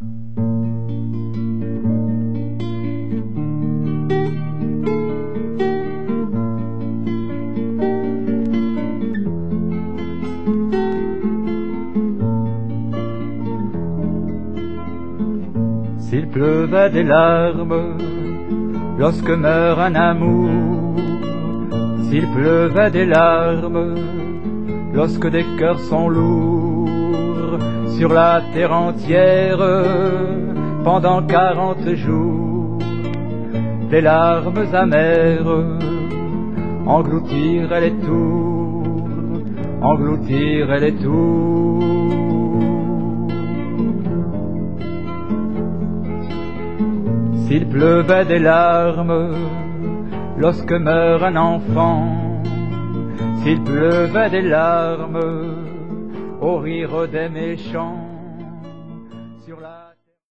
S'il pleuvait des larmes lorsque meurt un amour, s'il pleuvait des larmes lorsque des cœurs sont lourds, sur la terre entière pendant 40 jours, des larmes amères engloutiraient les tours, engloutiraient les tours. S'il pleuvait des larmes lorsque meurt un enfant, s'il pleuvait des larmes au rire des méchants, sur la